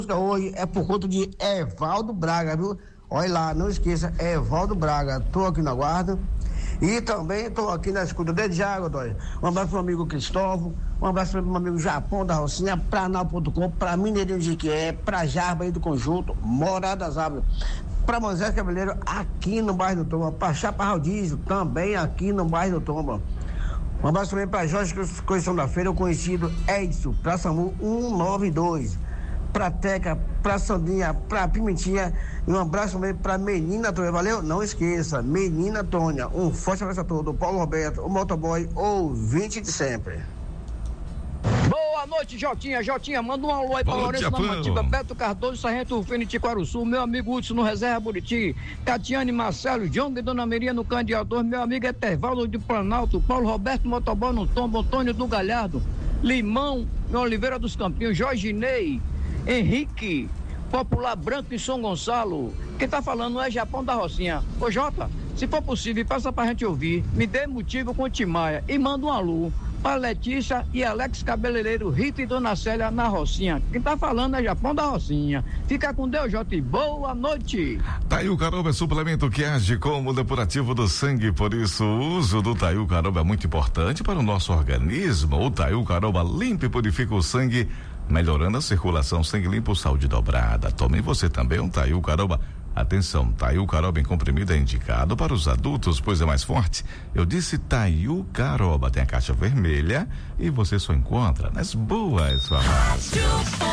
hoje é por conta de Evaldo Braga, viu? Olha lá, não esqueça, Evaldo Braga. Tô aqui na guarda. E também estou aqui na escuta desde já, Godoy. Um abraço para o meu amigo Cristóvão, um abraço para o meu amigo Japão da Rocinha, para Anal.com, para Mineirinho de Iquié, para Jarba aí do Conjunto, Morada das Árvores, para Moisés Cabeleiro aqui no bairro do Tomba, para Chaparral Diesel também aqui no bairro do Tomba. Um abraço também para Jorge Coição da Feira, o conhecido Edson, para SAMU 192. Pra Teca, pra Sandinha, pra Pimentinha, e um abraço também pra Menina Tônia, valeu? Não esqueça, Menina Tônia, um forte abraço a todos, Paulo Roberto, o motoboy, ouvinte de sempre. Boa noite, Jotinha, manda um alô aí pra Lourenço na Matiba, Beto Cardoso, Sargento Rufino, Tiquaruçu, meu amigo Hudson no Reserva Buriti, Catiane Marcelo, John e Dona Maria no Candiador, meu amigo Etervaldo de Planalto, Paulo Roberto Motoboy no Tombo, Antônio do Galhardo, Limão, no Oliveira dos Campinhos, Jorge Ney, Henrique, Popular Branco em São Gonçalo. Quem tá falando é Japão da Rocinha. Ô Jota, se for possível, passa pra gente ouvir. Me dê motivo com o Timaia e manda um alô pra Letícia e Alex Cabeleireiro, Rita e Dona Célia na Rocinha. Quem tá falando é Japão da Rocinha. Fica com Deus, Jota, e boa noite. Taiu Caroba é suplemento que age como depurativo do sangue, por isso o uso do Taiu Caroba é muito importante para o nosso organismo. O Taiu Caroba limpa e purifica o sangue, melhorando a circulação, sangue limpo, saúde dobrada. Tome você também um Taiu Caroba. Atenção, Taiu Caroba em comprimido é indicado para os adultos, pois é mais forte. Eu disse Taiu Caroba, tem a caixa vermelha e você só encontra nas boas farmácias.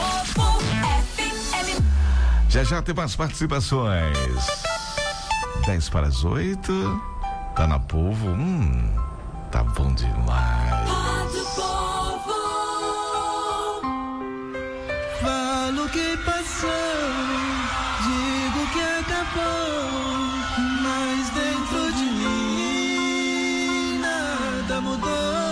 Já tem mais participações. 7:50, tá na Povo, tá bom demais. Falo que passou, digo que acabou, mas dentro de mim nada mudou.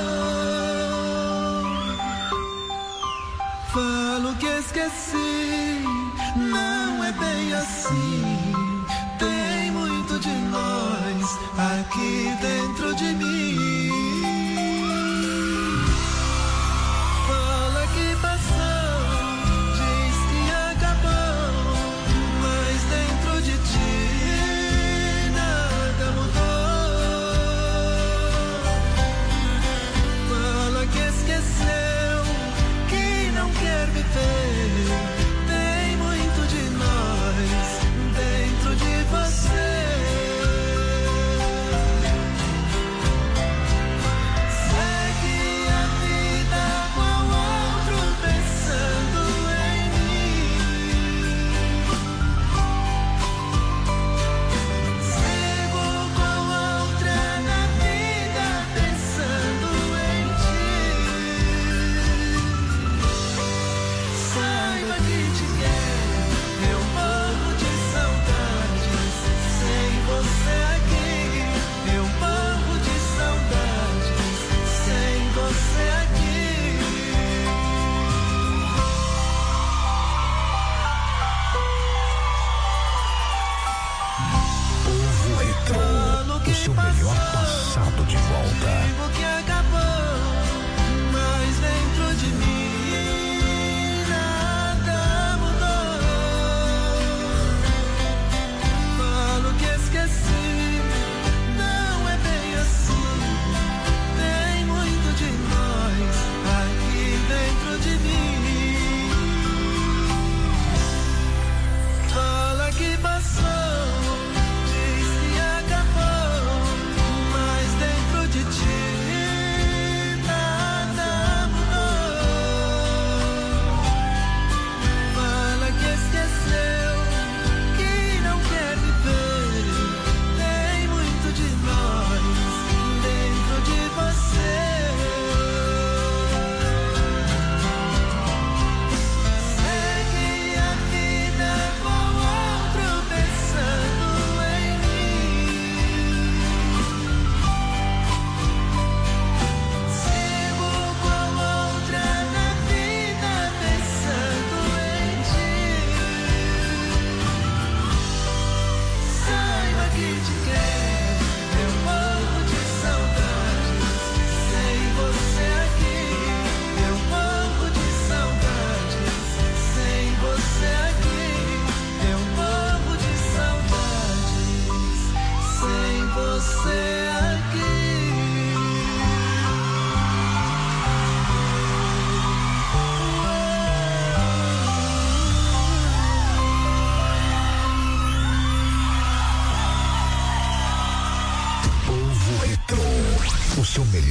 Falo que esqueci, não é bem assim. Tem muito de nós aqui dentro de mim. Fala que passou, diz que acabou, mas dentro de ti nada mudou. Fala que esqueceu, que não quer viver. Tem muito de nós dentro de você.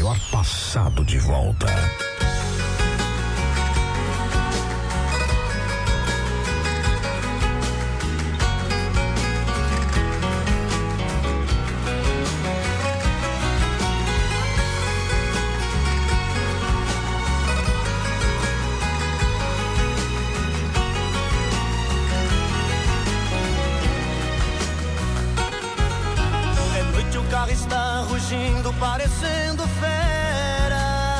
melhor passado de volta. Está rugindo, parecendo fera,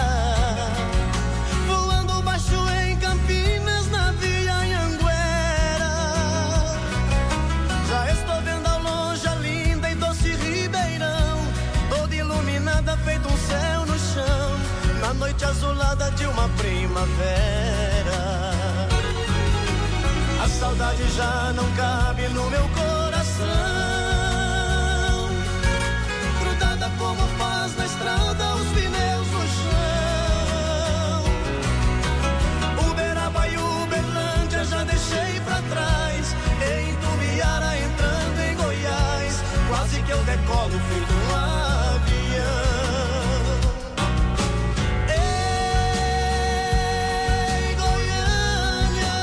voando baixo em Campinas, na Via Anhanguera. Já estou vendo ao longe a linda e doce Ribeirão, toda iluminada, feito um céu no chão, na noite azulada de uma primavera. A saudade já não cabe no meu coração, como faz na estrada os pneus no chão. Uberaba e Uberlândia já deixei pra trás, em Tubiara entrando em Goiás, quase que eu decolo feito um avião. Ei, Goiânia,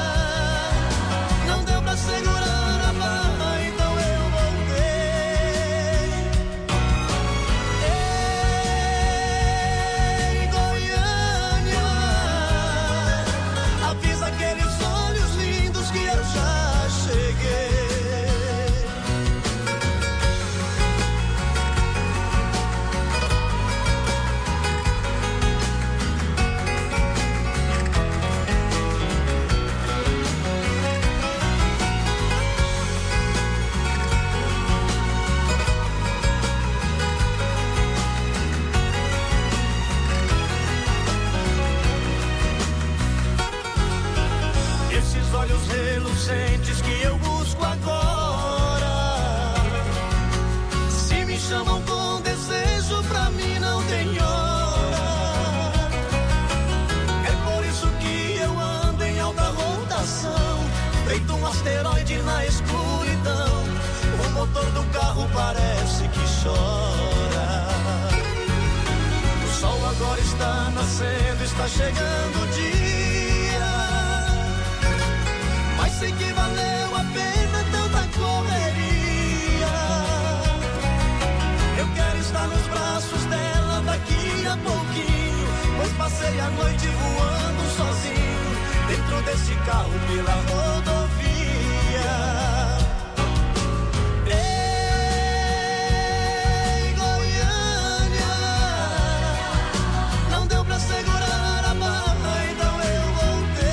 não deu pra segurar a barra, então eu voltei. Aqueles olhos lindos que eu já cheguei. Olhos reluzentes que eu busco agora, se me chamam com desejo, pra mim não tem hora. É por isso que eu ando em alta rotação, feito um asteroide na escuridão. O motor do carro parece que chora. O sol agora está nascendo, está chegando o dia, mas sei que valeu a pena tanta correria. Eu quero estar nos braços dela daqui a pouquinho, pois passei a noite voando sozinho, dentro desse carro pela rodovia. Ei, Goiânia, não deu pra segurar a barra, então eu voltei.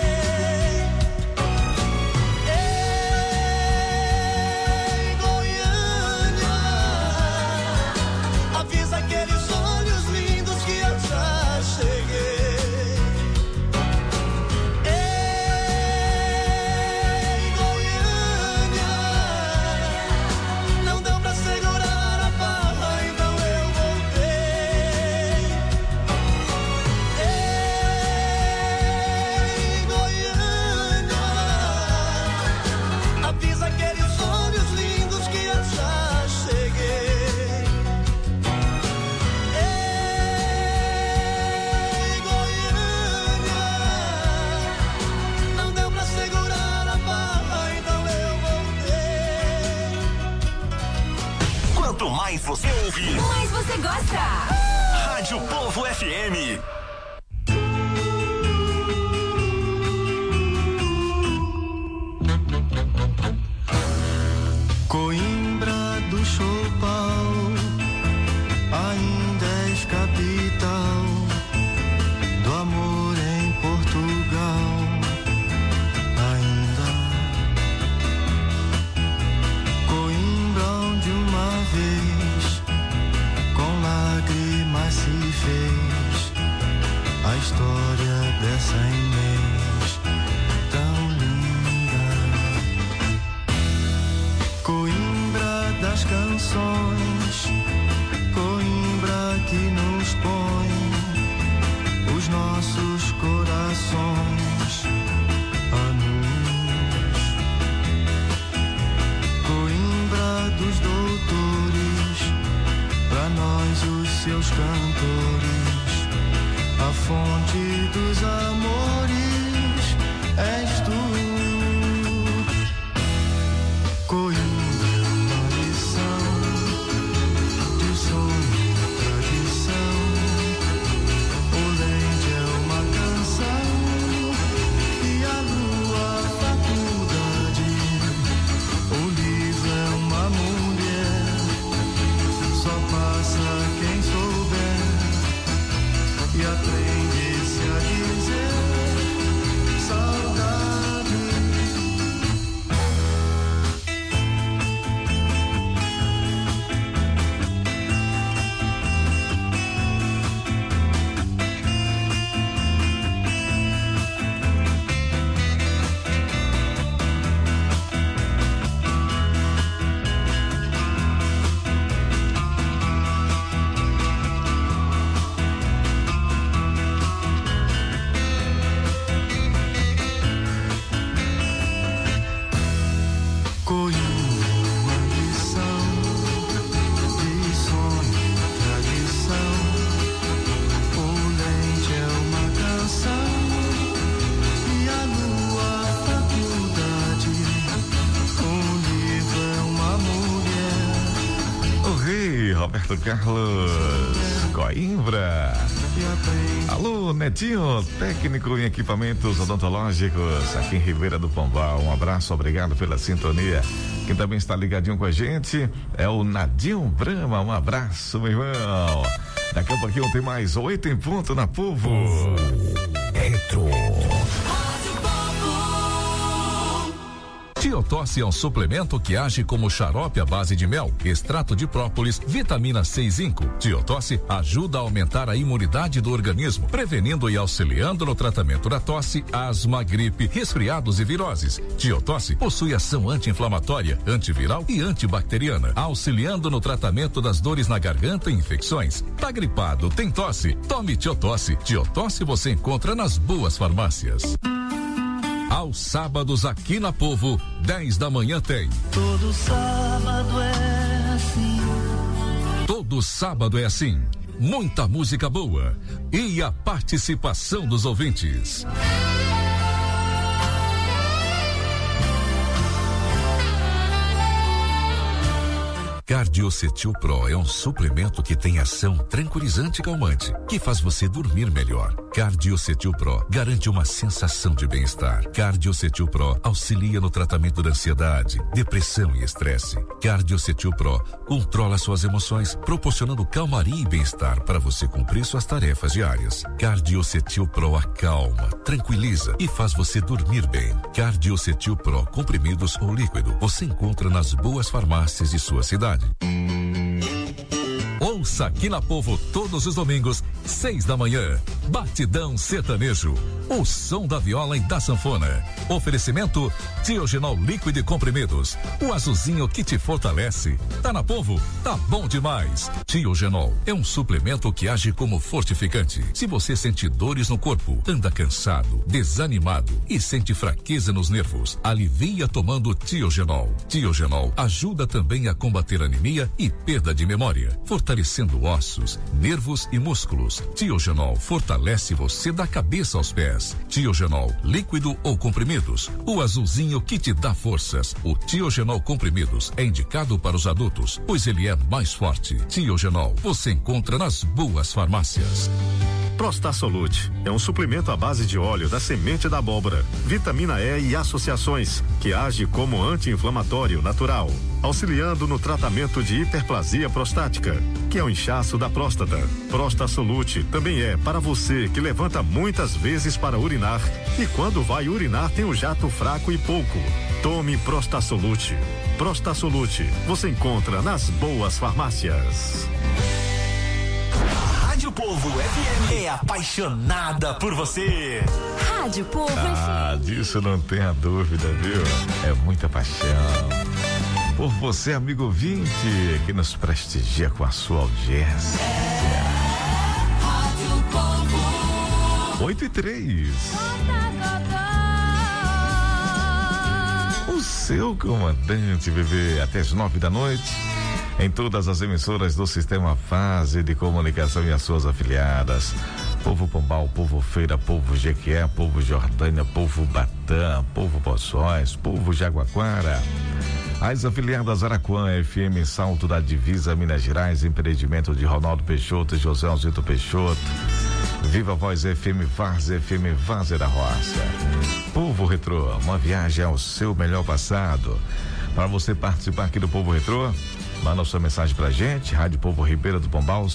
Avisa aqueles olhos lindos que eu já cheguei. Ei, Goiânia, não deu pra segurar a barra, então eu voltei. Ei, Goiânia, avisa aqueles olhos lindos que eu já cheguei. Quanto mais você ouve, mais você gosta. Rádio Povo FM. Coimbra do Chopal, ainda és capital do amor em Portugal. Ainda Coimbra, onde uma vez com lágrimas se fez a história dessa Inês tão linda. Coimbra das canções, Coimbra que nos põe os nossos corações a luz. Coimbra dos doutores, pra nós os seus cantores, a fonte dos amores és tu. Coimbra é uma lição de sonho e tradição. O lente é uma canção e a lua a faculdade. O livro é uma mulher, só passa quem souber e aprende-se a dizer saudade. Roberto Carlos, Coimbra. Alô, Netinho, técnico em equipamentos odontológicos, aqui em Ribeira do Pombal. Um abraço, obrigado pela sintonia. Quem também está ligadinho com a gente é o Nadinho Brama. Um abraço, meu irmão. Daqui a pouquinho tem mais 8 em ponto na Povo. Retro. Tiotosse é um suplemento que age como xarope à base de mel, extrato de própolis, vitamina C e zinco. Tiotosse ajuda a aumentar a imunidade do organismo, prevenindo e auxiliando no tratamento da tosse, asma, gripe, resfriados e viroses. Tiotosse possui ação anti-inflamatória, antiviral e antibacteriana, auxiliando no tratamento das dores na garganta e infecções. Tá gripado, tem tosse? Tome Tiotosse. Tiotosse você encontra nas boas farmácias. Aos sábados aqui na Povo, 10 da manhã tem. Todo sábado é assim. Todo sábado é assim. Muita música boa e a participação dos ouvintes. Cardiocetil Pro é um suplemento que tem ação tranquilizante e calmante, que faz você dormir melhor. Cardiocetil Pro garante uma sensação de bem-estar. Cardiocetil Pro auxilia no tratamento da ansiedade, depressão e estresse. Cardiocetil Pro controla suas emoções, proporcionando calmaria e bem-estar para você cumprir suas tarefas diárias. Cardiocetil Pro acalma, tranquiliza e faz você dormir bem. Cardiocetil Pro comprimidos ou líquido você encontra nas boas farmácias de sua cidade. Ouça aqui na Povo todos os domingos, 6 da manhã. Batidão Sertanejo. O som da viola e da sanfona. Oferecimento Tiogenol líquido e comprimidos. O azulzinho que te fortalece. Tá na Povo? Tá bom demais. Tiogenol é um suplemento que age como fortificante. Se você sente dores no corpo, anda cansado, desanimado e sente fraqueza nos nervos, alivia tomando Tiogenol. Tiogenol ajuda também a combater anemia e perda de memória, fortalecendo ossos, nervos e músculos. Tiogenol fortalece você da cabeça aos pés. Tiogenol líquido ou comprimidos. O azulzinho que te dá forças. O Tiogenol comprimidos é indicado para os adultos, pois ele é mais forte. Tiogenol você encontra nas boas farmácias. Prostasolute é um suplemento à base de óleo da semente da abóbora, vitamina E e associações, que age como anti-inflamatório natural, auxiliando no tratamento de hiperplasia prostática, que é o inchaço da próstata. Prostasolute também é para você que levanta muitas vezes para urinar e quando vai urinar tem o jato fraco e pouco. Tome Prostasolute. Prostasolute você encontra nas boas farmácias. Rádio Povo FM é apaixonada por você. Rádio Povo FM. Disso não tenha dúvida, viu? É muita paixão. Por você, amigo ouvinte, que nos prestigia com a sua audiência. Rádio Povo. 8:03. O seu comandante, bebê, até as 9 da noite. em todas as emissoras do Sistema Fase de Comunicação e as suas afiliadas. Povo Pombal, Povo Feira, Povo Jequié, Povo Jordânia, Povo Batã, Povo Poções, Povo Jaguaquara. As afiliadas Araquã, FM Salto da Divisa, Minas Gerais, empreendimento de Ronaldo Peixoto e José Alzito Peixoto. Viva Voz FM Várzea, FM Várzea da Roça. Povo Retrô, uma viagem ao seu melhor passado. Para você participar aqui do Povo Retrô, manda sua mensagem pra gente, Rádio Povo Ribeira do Pombal,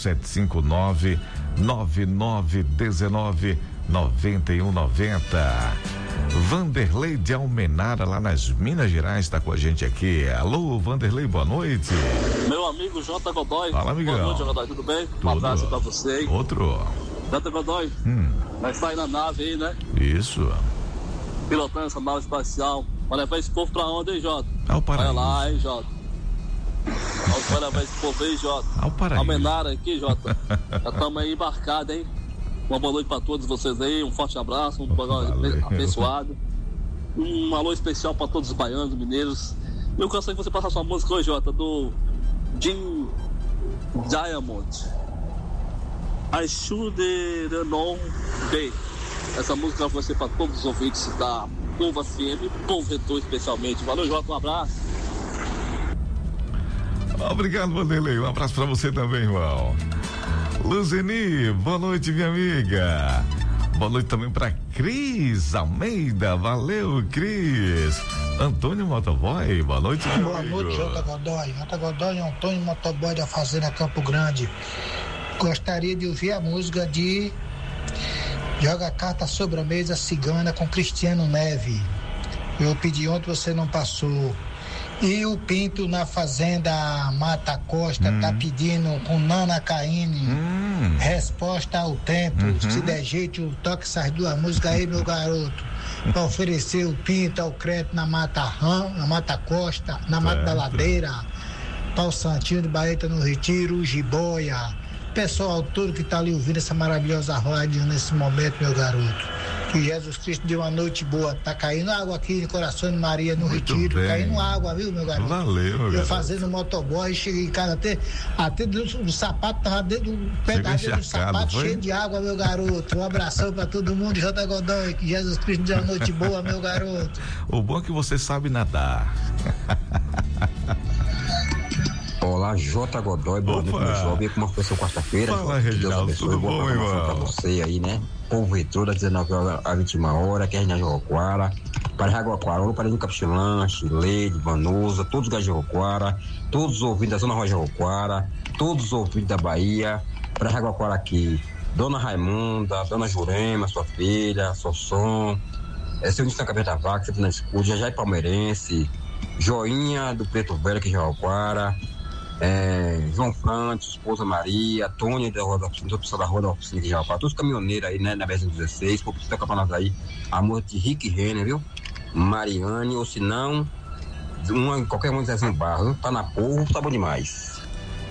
759-9919-9190. Vanderlei de Almenara, lá nas Minas Gerais, está com a gente aqui. Alô, Vanderlei, boa noite. Meu amigo J. Godoy. Fala, amigão. Boa noite, J. Godoy, tudo bem? Tudo. Um abraço pra você. Outro. J. Godoy, vai sair na nave aí, né? Isso. Pilotando essa nave espacial. Vai levar esse povo pra onde, hein, Jota? Ao paraíso. Vai lá, hein, Jota? Vai levar esse povo aí, Jota? Ao paraíso. Almenara aqui, Jota. Já estamos aí embarcados, hein? Uma boa noite pra todos vocês aí, um forte abraço, um programa abençoado. Um alô especial pra todos os baianos, mineiros. Eu gostaria que você passasse uma música hoje, Jota, do Jim Diamond. I should know be. Essa música vai ser pra todos os ouvintes da Povo FM, Povo Retrô especialmente. Valeu, Jota, um abraço. Obrigado, Vanderlei. Um abraço pra você também, irmão. Luzeni, boa noite, minha amiga. Boa noite também pra Cris Almeida. Valeu, Cris. Antônio Motoboy, boa noite, meu Boa amigo. noite, J. Godoy. J. Godoy e Antônio Motoboy da Fazenda Campo Grande. Gostaria de ouvir a música de Joga Carta Sobre a Mesa Cigana com Cristiano Neve. Eu pedi ontem, você não passou. E o Pinto na Fazenda Mata Costa tá pedindo com Nana Caine Resposta ao Tempo. Se der jeito, toque essas duas músicas aí, meu garoto, pra oferecer o Pinto ao crédito na Mata Costa, na Mata da Ladeira, para o Santinho de Baeta no Retiro, o Jiboia, pessoal todo que tá ali ouvindo essa maravilhosa rádio nesse momento, meu garoto. Que Jesus Cristo deu uma noite boa. Tá caindo água aqui no Coração de Maria, no Muito Retiro. bem. Caindo água, viu, meu garoto? Valeu, meu Eu garoto. fazendo motoboy, cheguei em casa até do sapato, tava dentro do pedaço do sapato, foi? cheio de água, meu garoto. Um abração pra todo mundo, J. Godoy. Que Jesus Cristo deu uma noite boa, meu garoto. O bom é que você sabe nadar. Olá, J. Godoy, boa noite, meu jovem. Como foi sua quarta-feira? Fala, Que Deus Reginaldo, abençoe, tudo boa bom, programação irmão? pra você aí, né? Povo Retrô, das 19 horas às 21 horas, que é na Jaguaquara, para Jaguaquara, olá para o Capixilã, Chileide, Vanusa, todos os Jaguaquara, todos os ouvintes da Zona Roja Jaguaquara, todos os ouvintes da Bahia, para Jaguaquara aqui, Dona Raimunda, Dona Jurema, sua filha, Sossom, seu Nilson Cabeça Vaca, sempre na escuta, Jajai Palmeirense, Joinha do Preto Velho, que é Jaguaquara, João Frantes, esposa Maria, Tônia da Rua da Oficina, da Rua da Oficina de Jaguaquara, todos os caminhoneiros aí, né, na BR-116, por precisar para nós aí, a música de Rick Renner, viu? Mariane, ou se não, qualquer um de Zezinho Barro, viu? Tá na porra, tá bom demais.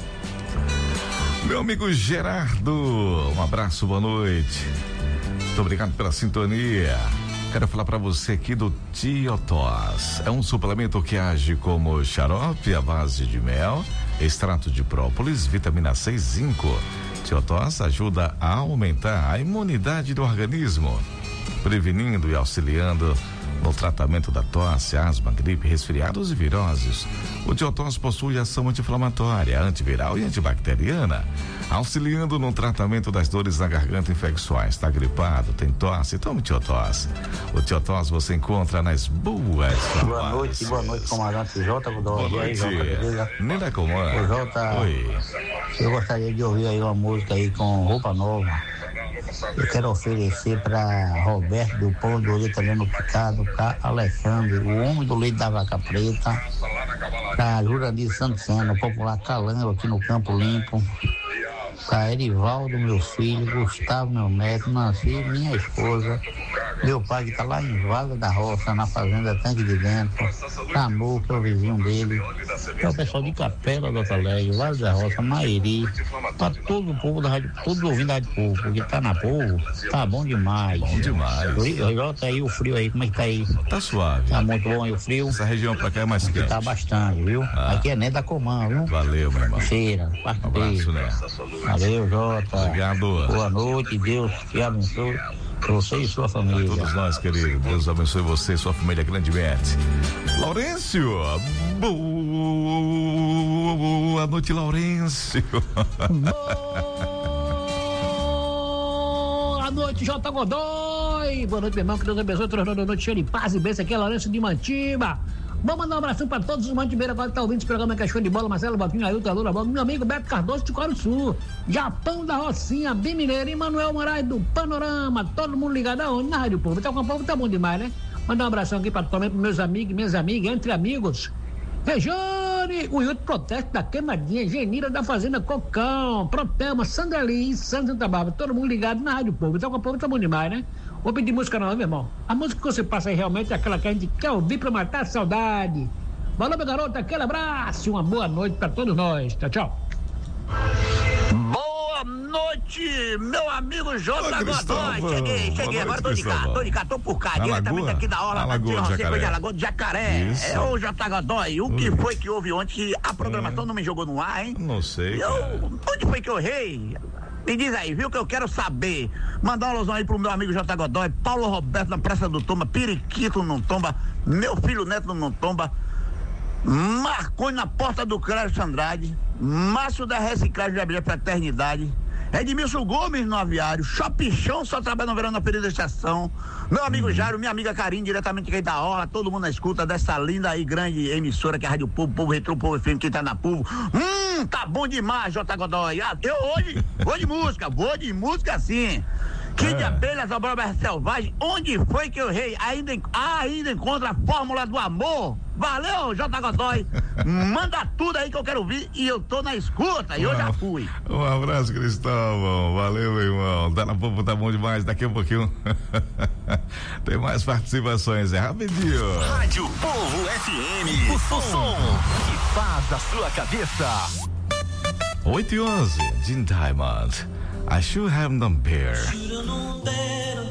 Meu amigo Gerardo, um abraço, boa noite. Muito obrigado pela sintonia. Quero falar para você aqui do Tiotós. É um suplemento que age como xarope à base de mel, extrato de própolis, vitamina C e zinco. Tiotós ajuda a aumentar a imunidade do organismo, prevenindo e auxiliando no tratamento da tosse, asma, gripe, resfriados e viroses. O Tiotós possui ação anti-inflamatória, antiviral e antibacteriana, auxiliando no tratamento das dores na garganta, infecções. Está gripado, tem tosse? Tome Tiotós. O Tiotós você encontra nas boas farmácias. Boa noite, comandante Jota. Boa noite. Nina Comando. Jota, Oi. eu gostaria de ouvir aí uma música aí com roupa nova. Eu quero oferecer para Roberto do Pão do Leite Italiano Picado, para Alexandre, o homem do leite da vaca preta, para Jurandir Santana, popular Calango aqui no Campo Limpo, para Erivaldo, meu filho, Gustavo, meu neto, Nancy, minha esposa, Meu pai que tá lá em Vaga da Roça, na fazenda Tanque de Dentro, Canu, que é o vizinho dele, é o pessoal de Capela do Alegre, Vale da Roça, Mairi, pra todo o povo da rádio, todos ouvindo da Rádio Povo, porque tá na Povo, tá bom demais. Bom demais. Jota aí, o frio aí, como é que tá aí? Tá suave. Tá muito bom aí o frio? Essa região pra cá é mais quente. Tá bastante, viu? Aqui é nem da Comã, viu? Valeu, meu irmão. Cheira, abraço, né? Valeu, Jota. Obrigado. Boa noite, Deus te abençoe. Você e sua família. Todos nós, querido. Deus abençoe você e sua família grandemente. Laurêncio. Boa noite, Laurêncio. Boa noite, J. Godoy. Boa noite, meu irmão. Que Deus abençoe. Toda noite cheia de paz e bênção. Aqui é Laurêncio de Mantiba. Vamos mandar um abração para todos os mantibeiros agora que tá ouvindo esse programa que é show de bola. Marcelo Botinho, Ailton, Lula, meu amigo Beto Cardoso de Sul, Japão da Rocinha, Bim Mineiro, Emanuel Moraes do Panorama, todo mundo ligado aonde? Na Rádio Povo. Então com o povo tá bom demais, né? Mandar um abração aqui para meus amigos, minhas amigas, entre amigos. Rejane, o Yuri Protesto da Queimadinha, Genira da Fazenda Cocão, Propelma, Sandra Liz, Santa Bárbara, todo mundo ligado na Rádio Povo. Então com o povo tá bom demais, né? Vou pedir música não, meu irmão. A música que você passa aí realmente é aquela que a gente quer ouvir pra matar a saudade. Valeu, meu garoto, aquele abraço e uma boa noite pra todos nós. Tchau, tchau. Boa noite, meu amigo J. Godoy. Cheguei, agora tô de cá, tô por cá, diretamente aqui da Orla, da Alagoa do Jacaré. Isso. É o J. Godoy, o que foi que houve ontem que a programação não me jogou no ar, hein? Não sei, onde foi que eu errei? Me diz aí, viu, que eu quero saber. Mandar um alusão aí pro meu amigo J. Godoy, Paulo Roberto na Praça do Tomba, Periquito não tomba, meu filho Neto não tomba, Marconi na Porta do Clécio Andrade, Márcio da Reciclagem da Bíblia Fraternidade, Edmilson Gomes no Aviário, Shopichão só trabalha no verão na Período da Estação, meu amigo Jairo, minha amiga Karine, diretamente aqui da Orla, todo mundo na escuta dessa linda e grande emissora que é a Rádio Povo, Povo Retrô, Povo FM, quem tá na Povo. Tá bom demais, J. Godoy. Eu hoje vou de música sim. Que de abelhas, Abóbora Selvagem, onde foi que eu errei? Ainda encontra a fórmula do amor. Valeu, J. Godoy. Manda tudo aí que eu quero ouvir e eu tô na escuta e eu já fui. Um abraço, Cristóvão. Valeu, meu irmão. Tá na Povo, tá bom demais. Daqui a pouquinho tem mais participações. É rapidinho. Rádio Povo FM. O som que faz a sua cabeça. 8:11, Jim Diamond. I should have known better. Should've known better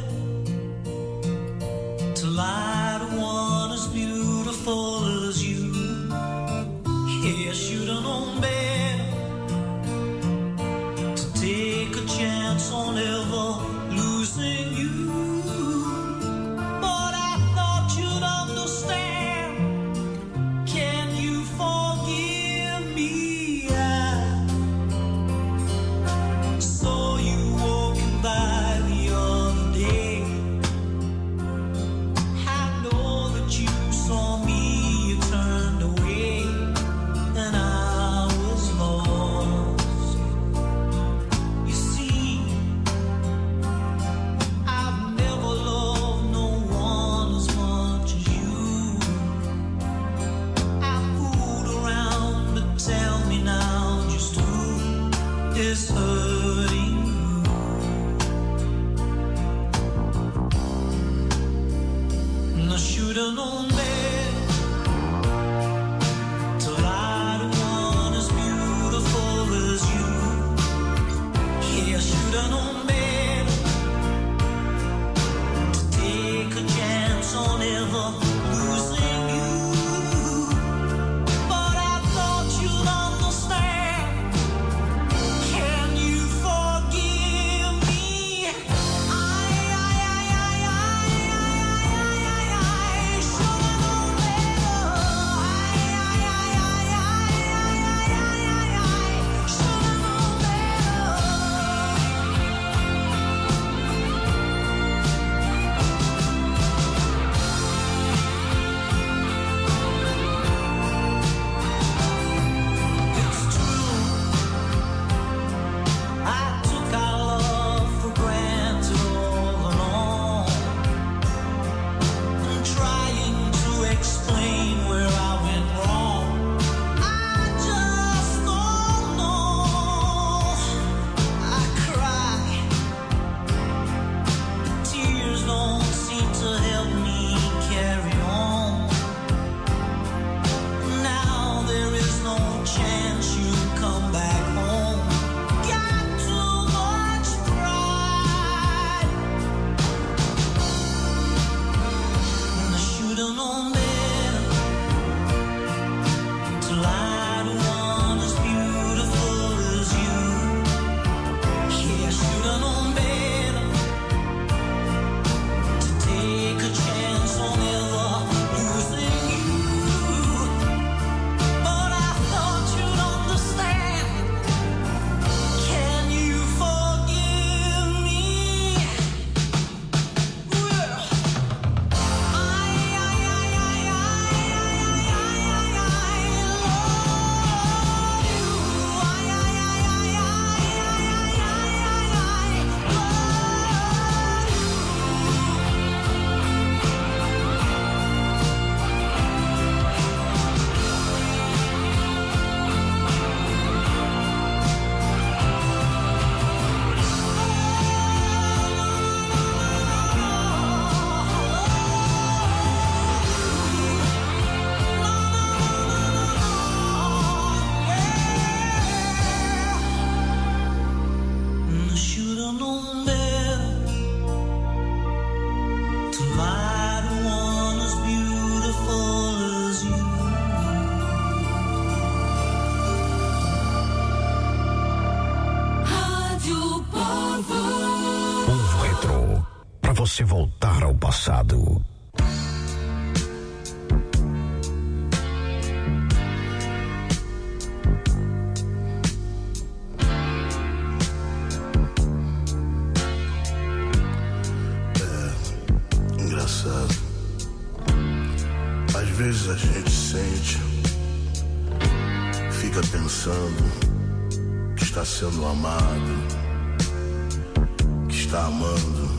to lie to one as beautiful as you. Yeah, should've known better to take a chance on ever losing you. But I thought you'd understand. Can you forgive me? Saw you walking by the other day. Had pudesse voltar ao passado. Engraçado. Às vezes a gente sente, fica pensando que está sendo amado, que está amando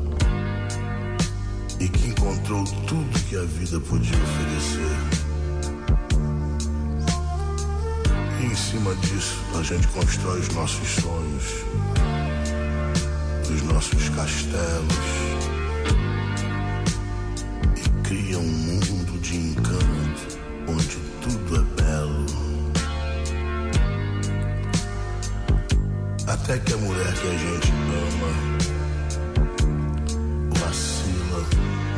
e que encontrou tudo que a vida podia oferecer. E em cima disso a gente constrói os nossos sonhos, os nossos castelos e cria um mundo de encanto onde tudo é belo. Até que a mulher que a gente ama vacila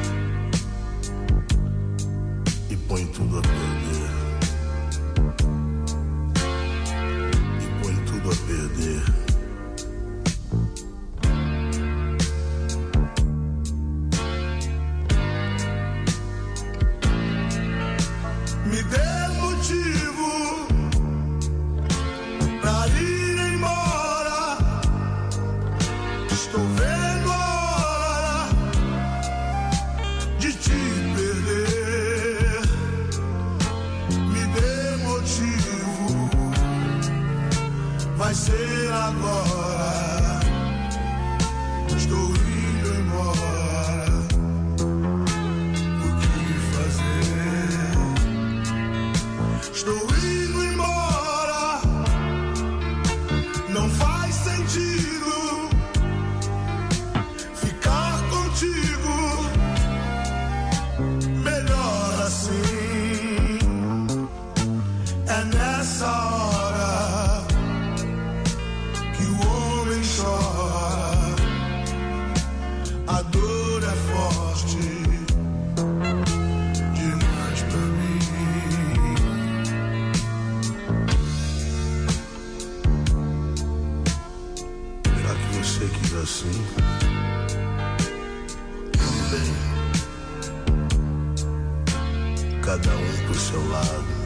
e põe tudo a perder. E põe tudo a perder. Me dê motivo pra ir embora. Estou vendo a hora de te perder. Me dê motivo, vai ser agora. Estou indo embora. O que fazer? Estou indo embora. Não faz sentido ficar contigo. Melhor assim. É nessa hora que o homem chora. A dor é forte demais pra mim. Já que você quis assim, tudo bem. Cada um pro seu lado.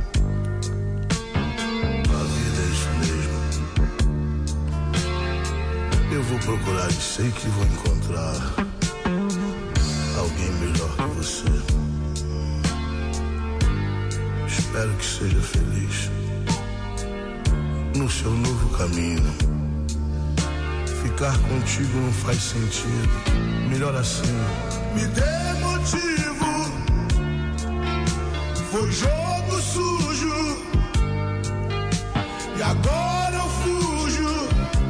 A vida é isso mesmo. Eu vou procurar e sei que vou encontrar alguém melhor que você. Espero que seja feliz no seu novo caminho. Ficar contigo não faz sentido. Melhor assim. Me dê motivo. Foi jogo sujo e agora eu fujo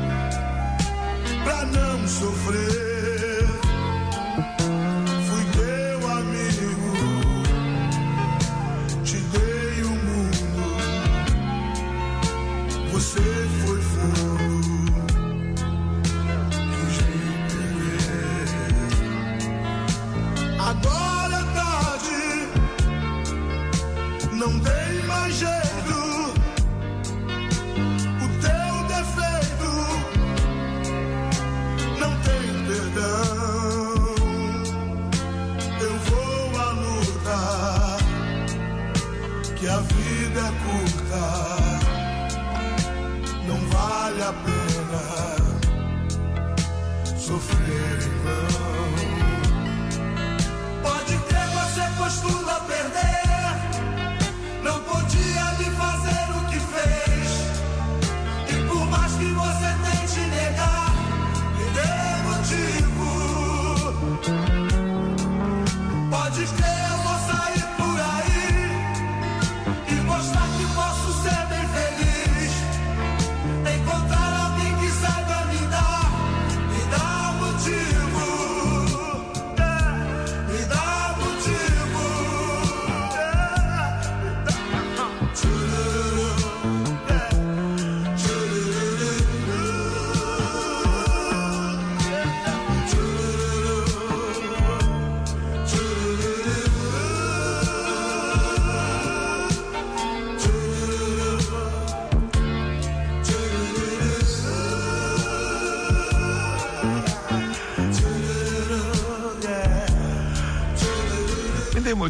pra não sofrer. Fui teu amigo, te dei o mundo. Você foi fogo, quis me perder. Agora é tarde, não tem mais jeito. O teu defeito não tem perdão. Eu vou à luta, que a vida é curta. Não vale a pena sofrer em vão. Pode crer, você costuma perder. Não podia me fazer o que fez. E por mais que você tente negar, me dê motivo. Pode crer, eu vou sair por aí e mostrar que posso ser bem feliz. Encontrar alguém que saiba me dar motivo. Me dá motivo.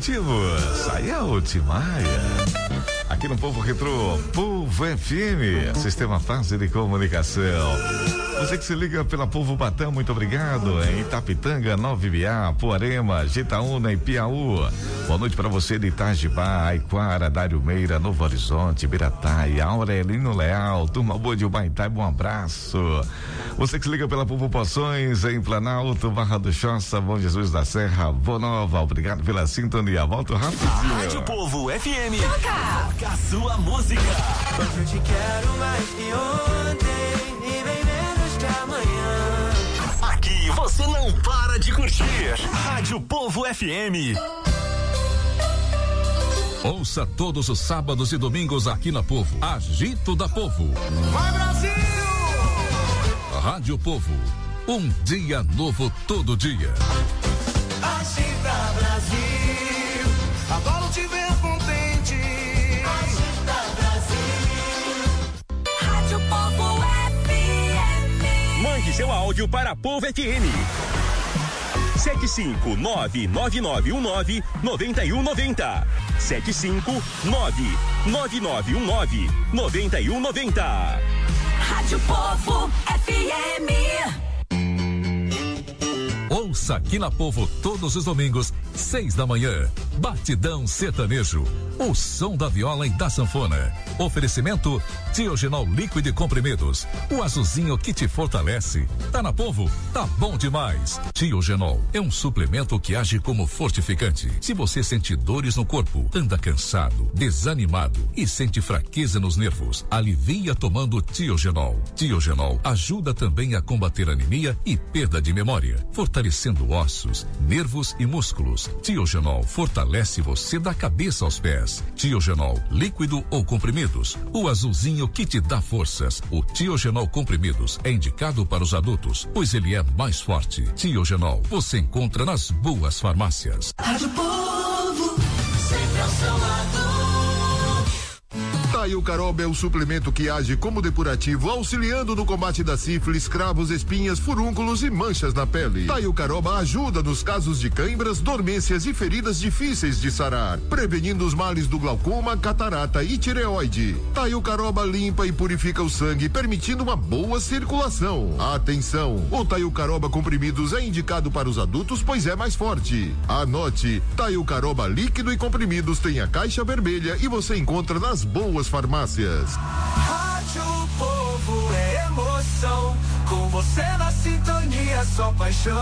motivos. Aí é o Timaya. Aqui no Povo Retrô, Povo FM, Sistema Fácil de Comunicação. Você que se liga pela Povo Batão, muito obrigado. Em Itapitanga, Nova Ibiá, Poarema, Jitaúna e Piauí. Boa noite para você de Itajibá, Aiquara, Dário Meira, Novo Horizonte, Birataia, Aurelino Leal, turma boa de Ubaitaiba, um abraço. Você que se liga pela Povo Poções, em Planalto, Barra do Choça, Bom Jesus da Serra, Boa Nova, obrigado pela sintonia. Volto rapidinho. Rádio Povo FM. Toca a sua música. Hoje eu te quero mais que ontem e bem menos que amanhã. Aqui você não para de curtir. Rádio Povo FM. Ouça todos os sábados e domingos aqui na Povo. Agito da Povo. Vai, Brasil! Rádio Povo. Um dia novo todo dia. Agita, Brasil. Adoro te ver contente. Agita, Brasil. Rádio Povo FM. Mande seu áudio para Povo FM. 75999199190. 75999199190. Rádio Povo FM. Ouça aqui na Povo todos os domingos, 6 da manhã. Batidão Sertanejo. O som da viola e da sanfona. Oferecimento Tiogenol líquido e comprimidos. O azulzinho que te fortalece. Tá na Povo? Tá bom demais. Tiogenol é um suplemento que age como fortificante. Se você sente dores no corpo, anda cansado, desanimado e sente fraqueza nos nervos, alivia tomando Tiogenol. Tiogenol ajuda também a combater anemia e perda de memória, fortalecendo ossos, nervos e músculos. Tiogenol fortalece você da cabeça aos pés. Tiogenol líquido ou comprimidos. O azulzinho que te dá forças. O Tiogenol comprimidos é indicado para os adultos, pois ele é mais forte. Tiogenol você encontra nas boas farmácias. Rádio Povo, sempre ao seu lado. Taio Caroba é o suplemento que age como depurativo, auxiliando no combate da sífilis, cravos, espinhas, furúnculos e manchas na pele. Taio Caroba ajuda nos casos de cãibras, dormências e feridas difíceis de sarar, prevenindo os males do glaucoma, catarata e tireoide. Taio Caroba limpa e purifica o sangue, permitindo uma boa circulação. Atenção, o Taio Caroba comprimidos é indicado para os adultos, pois é mais forte. Anote, Taio Caroba líquido e comprimidos tem a caixa vermelha e você encontra nas boas farmácias. Rádio Povo é emoção, com você na sintonia, só paixão.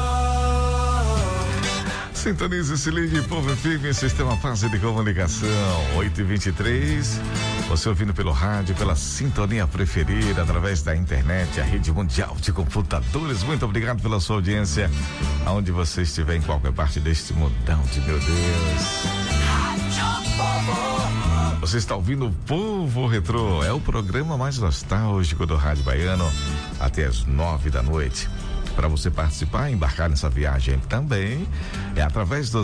Sintonize, se ligue, Povo FM, Sistema Fácil de Comunicação, 8h23. Você ouvindo pelo rádio, pela sintonia preferida, através da internet, a rede mundial de computadores. Muito obrigado pela sua audiência, aonde você estiver, em qualquer parte deste mundão de meu Deus. Rádio Povo. Você está ouvindo o Povo Retrô, é o programa mais nostálgico do rádio baiano, até as 9 da noite. Para você participar e embarcar nessa viagem também, é através do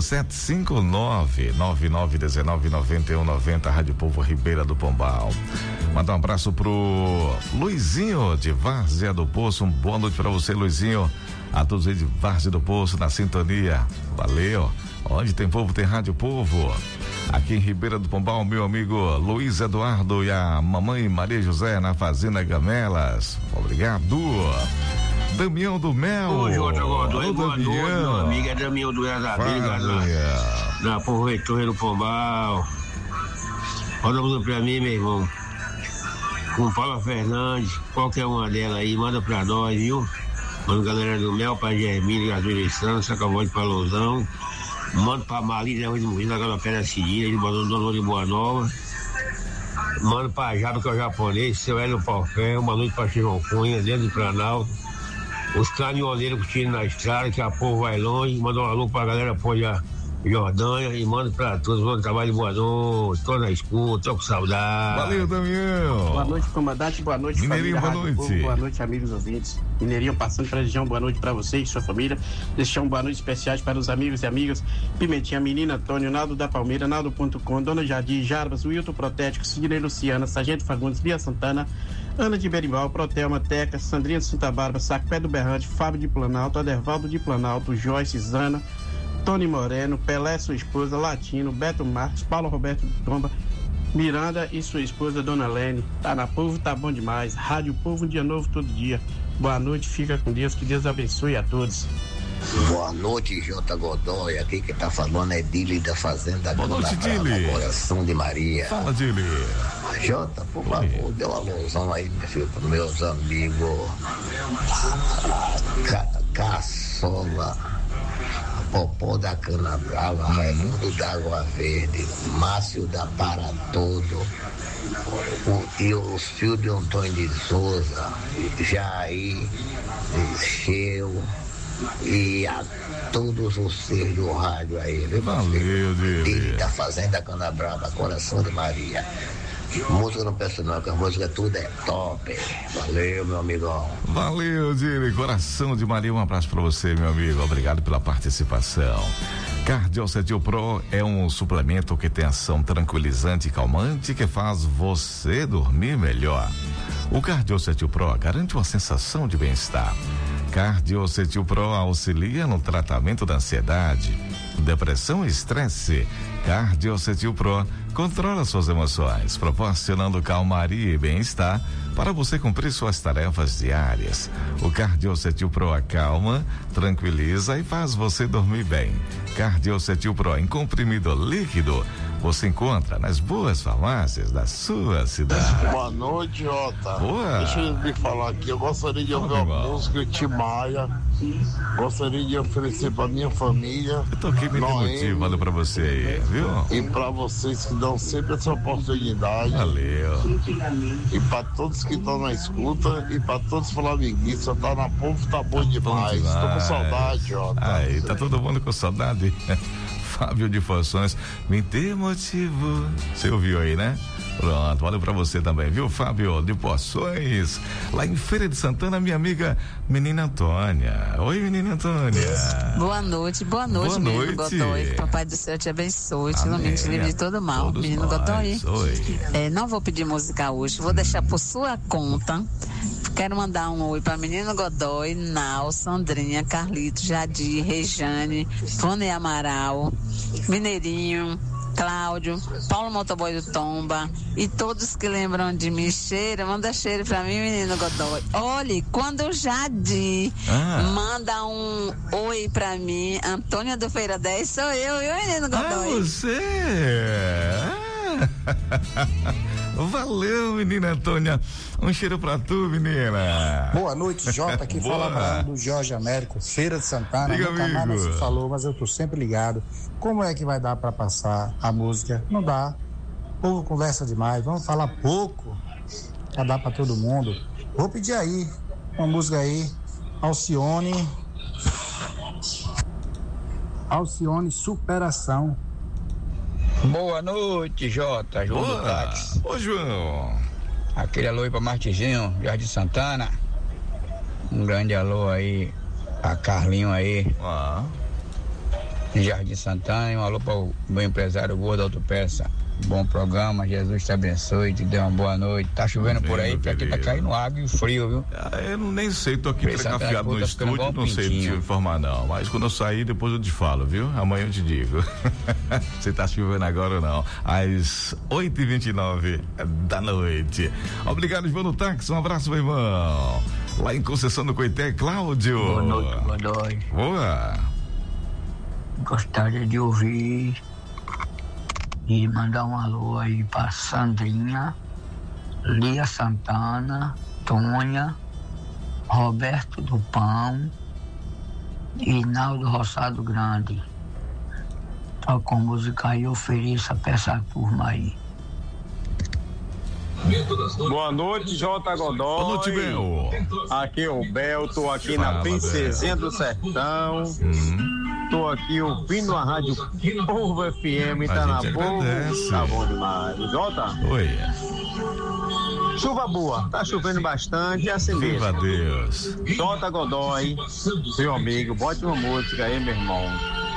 759-9919-9190, Rádio Povo Ribeira do Pombal. Manda um abraço pro Luizinho de Várzea do Poço, boa noite para você, Luizinho. A todos aí de Várzea do Poço na sintonia, valeu. Onde tem povo, tem Rádio Povo. Aqui em Ribeira do Pombal, meu amigo Luiz Eduardo e a mamãe Maria José na Fazenda Gamelas. Obrigado. Damião do Mel. Ô, Jota Godoy, boa noite, meu amigo. É Damião do Mel da Vila, na Povo Retrô do Pombal. Roda música pra mim, meu irmão. Com Paula Fernandes, qualquer uma delas aí, manda pra nós, viu? Manda galera do Mel, pra Germínia, Gasolina Santos, Sacavói de Palousão. Manda pra Marília, Rua de Moinho, da Galopera Cidinha, de Dona de Boa Nova. Manda pra Jaba, que é o japonês, seu Hélio Palfé, uma noite pra João Cunha, dentro do Planalto. Os caminhoneiros que tiram na estrada, que a povo vai longe. Manda um alô pra galera pôr Jordanha e manda pra todos. Bom trabalho, boa noite. Tô na escuta, tô com saudade. Valeu, Damião. Boa noite, comandante. Boa noite, Mineirinho, família. boa noite. Povo, boa noite, amigos ouvintes. Mineirinho passando pra região, boa noite pra você e sua família. Deixar boa noite especiais para os amigos e amigas. Pimentinha, Menina, Antônio, Naldo da Palmeira, Naldo.com, Dona Jardim, Jarbas, Wilton Protético, Sidney Luciana, Sargento Fagundes, Lia Santana, Ana de Berimbau, Protelma, Teca, Sandrinha de Santa Bárbara, Sacpé do Berrante, Fábio de Planalto, Adervaldo de Planalto, Joyce, Zana, Tony Moreno, Pelé, sua esposa, Latino, Beto Marques, Paulo Roberto Tomba, Miranda e sua esposa, Dona Lene. Tá na Povo, tá bom demais. Rádio Povo, um dia novo todo dia. Boa noite, fica com Deus, que Deus abençoe a todos. Boa noite, Jota Godoy. Aqui que tá falando é Dili da Fazenda Grande Brava, Coração de Maria. Fala, Dili. Jota, por favor, dê uma alusão aí, meu filho, pros meus amigos. Caçola, Popó da Cana Brava, Raimundo da Água Verde, Márcio da Para Todo, e os filhos de Antônio de Souza, Jair, Cheu, e a todos os seres do rádio aí, viu? Valeu, Dele da Fazenda Cana Brava, Coração de Maria. Música não peço não, que a música tudo é top. Valeu, meu amigão. Valeu, Dili. Coração de Maria, um abraço pra você, meu amigo. Obrigado pela participação. Cardiocetil Pro é um suplemento que tem ação tranquilizante e calmante que faz você dormir melhor. O Cardiocetil Pro garante uma sensação de bem-estar. Cardiocetil Pro auxilia no tratamento da ansiedade, depressão e estresse. Cardiocetil Pro controla suas emoções, proporcionando calmaria e bem-estar para você cumprir suas tarefas diárias. O Cardiocetil Pro acalma, tranquiliza e faz você dormir bem. Cardiocetil Pro em comprimido líquido você encontra nas boas farmácias da sua cidade. Boa noite, Jota. Boa. Deixa eu me falar aqui. Eu gostaria de ouvir uma música de Tim Maia. Gostaria de oferecer pra minha família. Eu toquei bem motivo, valeu pra você aí, viu? E pra vocês que dão sempre essa oportunidade. Valeu. E pra todos que estão na escuta e pra todos os flamenguistas, tá na Povo, tá bom demais. Tô com saudade, Jota. Aí, tá todo mundo com saudade. Fábio de Foções, me dê motivo. Você ouviu aí, né? Pronto, valeu pra você também, viu, Fábio de Poções? Lá em Feira de Santana, minha amiga Menina Antônia. Oi, Menina Antônia. Boa noite, menino Godoy. Que Papai do Céu te abençoe, te ilumine, te livre de todo mal. Todos menino nós. Godoy. Oi. Não vou pedir música hoje, vou deixar por sua conta. Quero mandar um oi pra Menino Godoy, Nau, Sandrinha, Carlito, Jadir, Rejane, Fone Amaral, Mineirinho, Cláudio, Paulo Motoboy do Tomba e todos que lembram de mim. Manda cheiro pra mim, Menino Godoy. Olhe, quando o Jadir manda um oi pra mim, Antônia do Feira 10, sou eu, viu, Menino Godoy? Você? Valeu, menina Antônia. Um cheiro pra tu, menina. Boa noite, Jota. Aqui fala Abraão do Jorge Américo, Feira de Santana. Diga, Nunca mais amigo. se falou, mas eu tô sempre ligado. Como é que vai dar pra passar a música? Não dá. O povo conversa demais. Vamos falar pouco pra dar pra todo mundo. Vou pedir aí uma música aí. Alcione, Superação. Boa noite, Jota. João do Táxi. Ô, João. Aquele alô aí pra Martizinho, Jardim Santana. Um grande alô aí pra Carlinho aí. Jardim Santana. E um alô para o meu empresário Gordo Autopeça. Bom programa, Jesus te abençoe, te dê uma boa noite. Tá chovendo por aí, porque aqui tá caindo água e frio, viu? Eu nem sei, tô aqui trancafiado no estúdio, não sei te informar não, mas quando eu sair depois eu te falo, viu? Amanhã eu te digo. Se tá chovendo agora ou não. Às 8h29 da noite. Obrigado, João do Táxi, um abraço, meu irmão. Lá em Conceição do Coité, Cláudio. Boa noite, Godoy. Boa. Gostaria de ouvir e mandar um alô aí pra Sandrinha, Lia Santana, Tônia, Roberto do Pão e Naldo Roçado Grande. Tá com música aí, ofereça pra essa turma aí. Boa noite, Jota Godoy. Boa noite, Bel. Aqui é o Bel, tô aqui na Princesinha do Sertão. Tô aqui ouvindo a rádio Povo FM, tá na boa. Tá bom demais. Jota? Oi. Chuva boa, tá chovendo bastante, é assim mesmo. Viva Deus. Jota Godoy, meu amigo, bote uma música aí, meu irmão.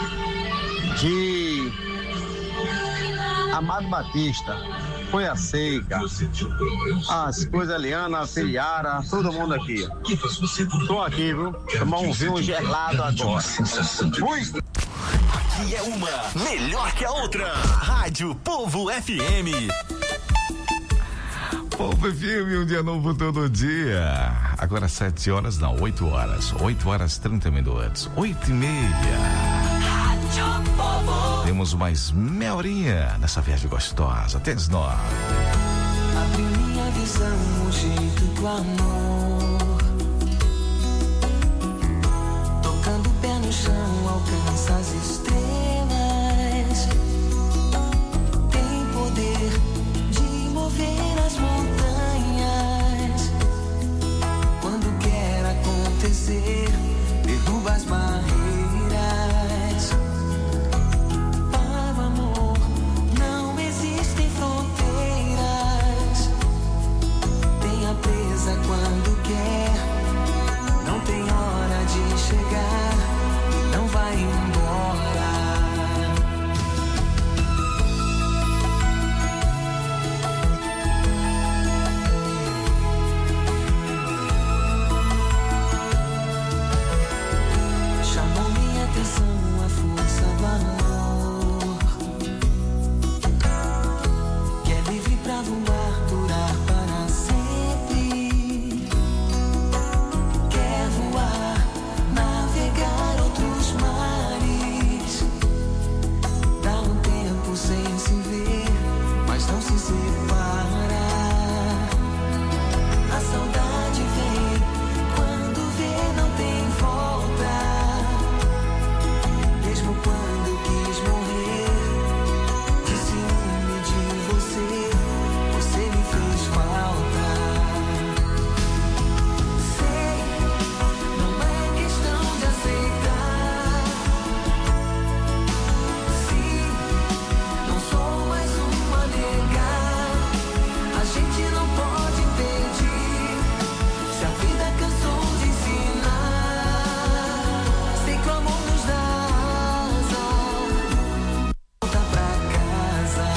De Amado Batista. Foi a seca, as coisas Eliana, a Filiara, todo mundo aqui. Tô aqui, viu? Tomar um vinho gelado agora. Fui! Aqui é uma melhor que a outra. Rádio Povo FM. Povo FM, um dia novo todo dia. Agora 7 horas, não, 8 horas. 8 horas 30 minutos. 8h30. Rádio Povo. Temos mais meia horinha nessa viagem gostosa. Até as 9. Abre minha visão, o jeito do amor. Tocando o pé no chão, alcança as estrelas. Tem poder de mover as montanhas. Quando quer acontecer, derruba as barreiras. Para o amor não existem fronteiras. Tenha presa quando quer. Não tem hora de chegar. Não vai embora. Chamou minha atenção a força do amor. Que é livre pra voar, durar para sempre. Quer voar, navegar outros mares. Dá um tempo sem se ver, mas não se separa. A saudade vem, quando vê não tem volta. Mesmo quando quis morrer, de ciúme de você, você me fez falta. Sei, não é questão de aceitar. Sim, não sou mais uma negar. A gente não pode impedir. Se a vida cansou de ensinar, sei que o amor nos dá asa. Volta pra casa.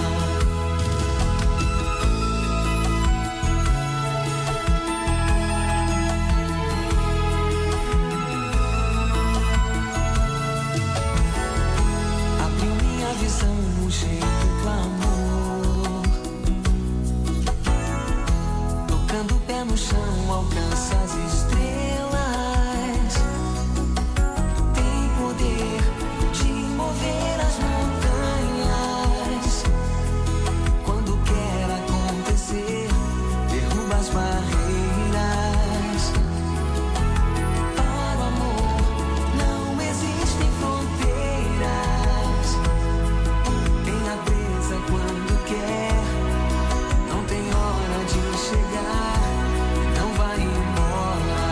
Abriu minha visão, o jeito do amor. Tocando o pé no chão, alcança as estrelas. Tem poder de mover as montanhas. Quando quer acontecer, derruba as barreiras. Para o amor não existem fronteiras. Tenha presa quando quer. Não tem hora de chegar. Não vai embora.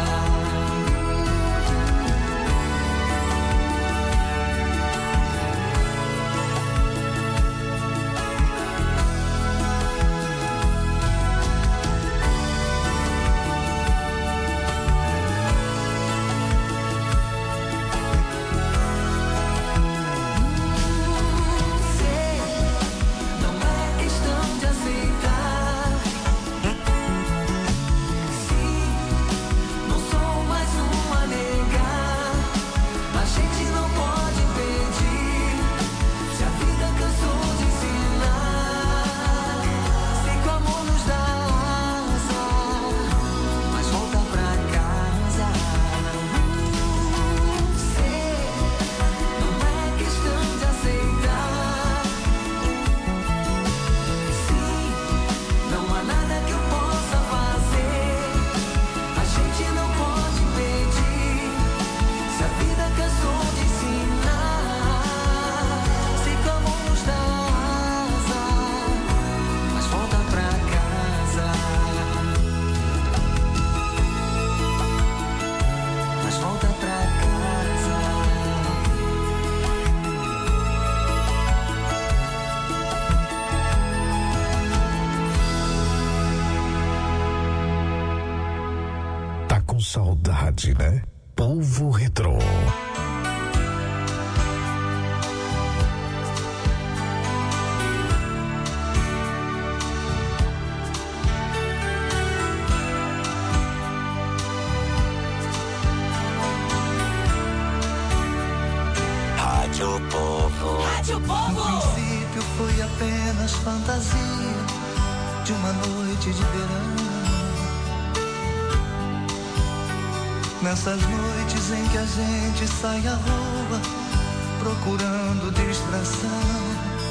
Sei, não é questão de aceitar. Sim, não sou mais uma negar. A gente não pode impedir. Se a vida cansou de ensinar, sei que o amor nos dá asa. Mas volta pra casa. Sei, não é questão de aceitar. Sim, não há nada que eu possa fazer. A gente não pode impedir. Se a vida cansou de ensinar, sei que o amor nos dá asa. Mas volta pra casa. Mas volta pra casa. Tá com saudade, né? Povo Retrô. Rádio Povo fantasia de uma noite de verão. Nessas noites em que a gente sai à rua procurando distração.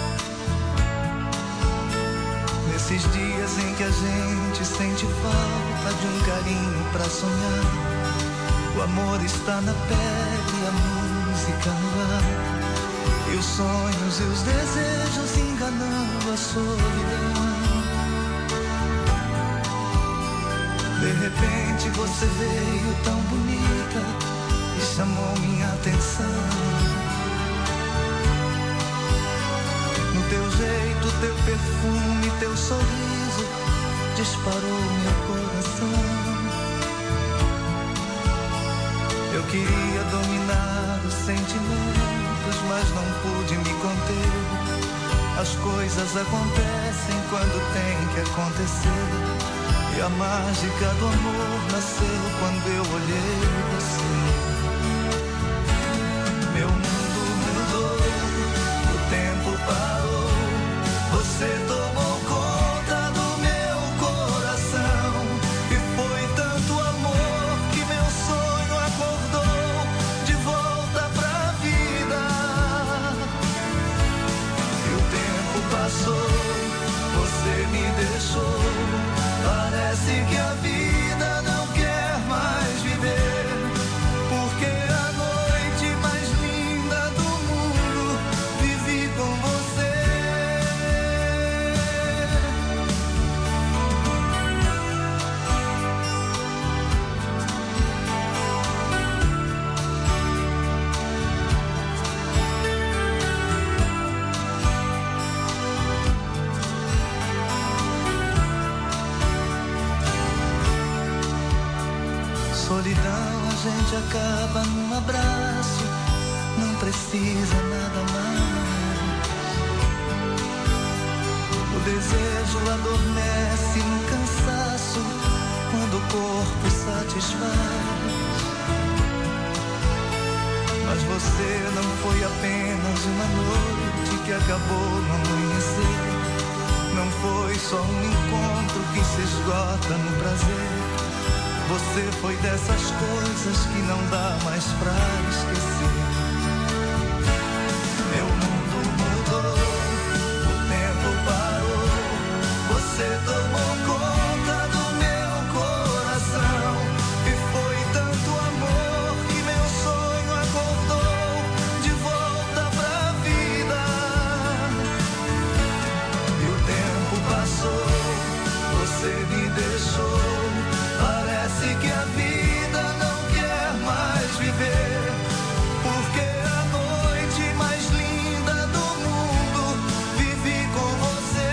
Nesses dias em que a gente sente falta de um carinho pra sonhar. O amor está na pele, a música no ar. E os sonhos e os desejos enganando a solidão. De repente você veio tão bonita e chamou minha atenção. No teu jeito, teu perfume, teu sorriso disparou meu coração. Eu queria dominar os sentimentos, mas não pude me conter. As coisas acontecem quando tem que acontecer. E a mágica do amor nasceu quando eu olhei você. Meu mundo mudou, o tempo parou. Você tomou conta do meu coração. E foi tanto amor que meu sonho acordou de volta pra vida. E o tempo passou, você me deixou. Parece que a vida não quer mais viver, porque a noite mais linda do mundo vivi com você. Solidão a gente acaba num abraço, não precisa nada mais. O desejo adormece no cansaço, quando o corpo satisfaz. Mas você não foi apenas uma noite que acabou no amanhecer. Não foi só um encontro que se esgota no prazer. Você foi dessas coisas que não dá mais pra esquecer. Meu mundo mudou, o tempo parou. Você tomou conta do meu coração. E foi tanto amor que meu sonho acordou de volta pra vida. E o tempo passou, você me deixou. Parece que a vida não quer mais viver, porque a noite mais linda do mundo vivi com você.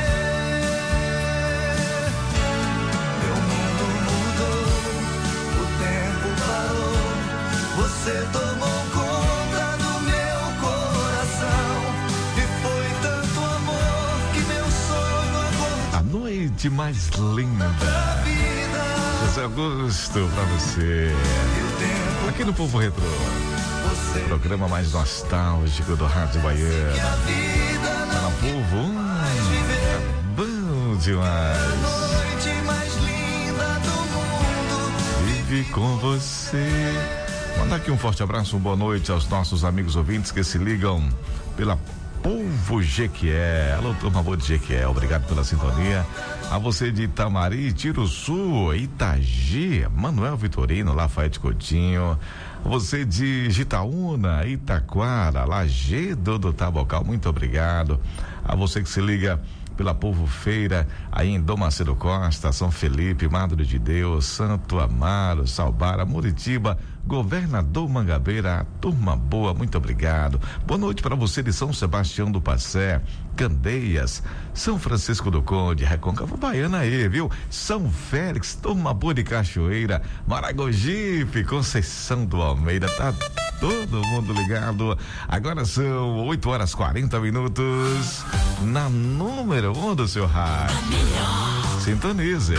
Meu mundo mudou, o tempo parou. Você tomou conta do meu coração. E foi tanto amor que meu sonho acordou. A noite mais linda. José Augusto pra você. Aqui no Povo Retrô. Programa mais nostálgico do Rádio Baiano. Tá na Povo. Tá bom demais. Noite mais linda do mundo. Vive com você. Mandar aqui um forte abraço, uma boa noite aos nossos amigos ouvintes que se ligam pela Povo Jequié. Alô, turma boa de Jequié, obrigado pela sintonia. A você de Itamari, Tiruçu, Itagi, Manuel Vitorino, Lafayette Coutinho. Você de Gitaúna, Itaquara, Lagedo do Tabocal, muito obrigado. A você que se liga pela Povo Feira, aí em Dom Macedo Costa, São Felipe, Madre de Deus, Santo Amaro, Salbara, Muritiba, Governador Mangabeira, turma boa, muito obrigado. Boa noite para você de São Sebastião do Passé, Candeias, São Francisco do Conde, Recôncavo Baiana aí, viu? São Félix, turma boa de Cachoeira, Maragogipe, Conceição do Almeida, tá todo mundo ligado. Agora são 8h40 na número 1 do seu rádio. Sintonize.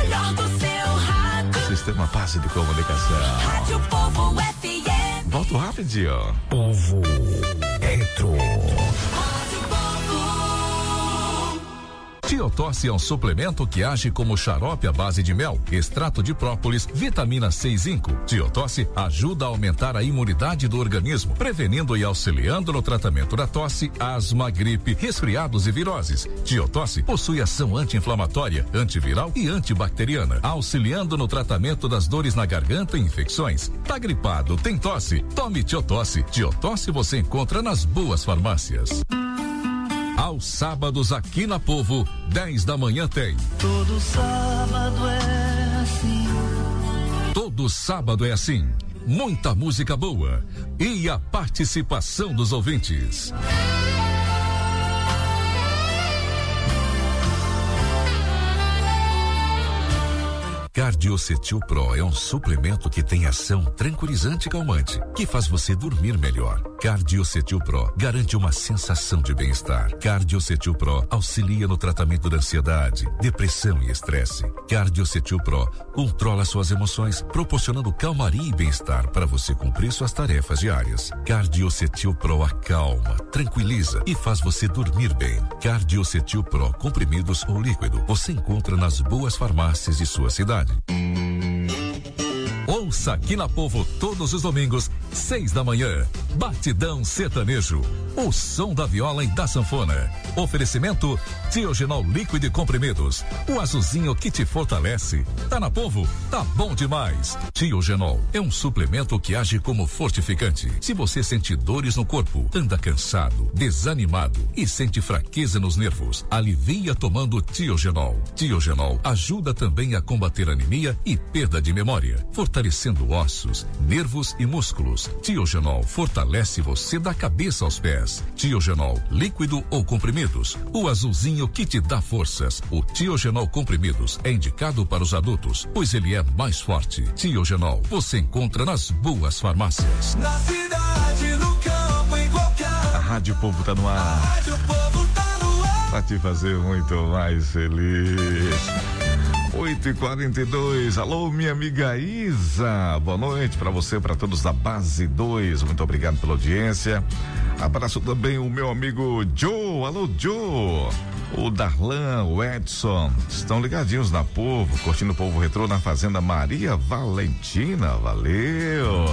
Sistema Passe de Comunicação. Rádio Povo FM. Volto rapidinho. Povo Retro. Rádio Povo. Tiotosse é um suplemento que age como xarope à base de mel, extrato de própolis, vitamina C e zinco. Tiotosse ajuda a aumentar a imunidade do organismo, prevenindo e auxiliando no tratamento da tosse, asma, gripe, resfriados e viroses. Tiotosse possui ação anti-inflamatória, antiviral e antibacteriana, auxiliando no tratamento das dores na garganta e infecções. Tá gripado, tem tosse? Tome Tiotosse. Tiotosse você encontra nas boas farmácias. Aos sábados aqui na Povo, 10 da manhã tem. Todo sábado é assim. Todo sábado é assim. Muita música boa e a participação dos ouvintes. Cardiocetil Pro é um suplemento que tem ação tranquilizante e calmante, que faz você dormir melhor. Cardiocetil Pro garante uma sensação de bem-estar. Cardiocetil Pro auxilia no tratamento da ansiedade, depressão e estresse. Cardiocetil Pro controla suas emoções, proporcionando calmaria e bem-estar para você cumprir suas tarefas diárias. Cardiocetil Pro acalma, tranquiliza e faz você dormir bem. Cardiocetil Pro comprimidos ou líquido você encontra nas boas farmácias de sua cidade. Ouça aqui na Povo todos os domingos, 6 da manhã. Batidão Sertanejo. O som da viola e da sanfona. Oferecimento Tiogenol líquido e comprimidos. O azulzinho que te fortalece. Tá na Povo? Tá bom demais. Tiogenol é um suplemento que age como fortificante. Se você sente dores no corpo, anda cansado, desanimado e sente fraqueza nos nervos, alivia tomando Tiogenol. Tiogenol ajuda também a combater anemia e perda de memória, fortalecendo ossos, nervos e músculos. Tiogenol fortalece você da cabeça aos pés. Tiogenol, líquido ou comprimidos. O azulzinho que te dá forças. O Tiogenol comprimidos é indicado para os adultos, pois ele é mais forte. Tiogenol, você encontra nas boas farmácias. Na cidade, no campo, em qualquer. A Rádio Povo tá no ar. A Rádio Povo tá no ar. Pra te fazer muito mais feliz. 8h42, alô minha amiga Isa, boa noite pra você, pra todos da Base 2, muito obrigado pela audiência. Abraço também o meu amigo Joe, alô Joe, o Darlan, o Edson, estão ligadinhos na Povo, curtindo o Povo Retrô na Fazenda Maria Valentina, valeu.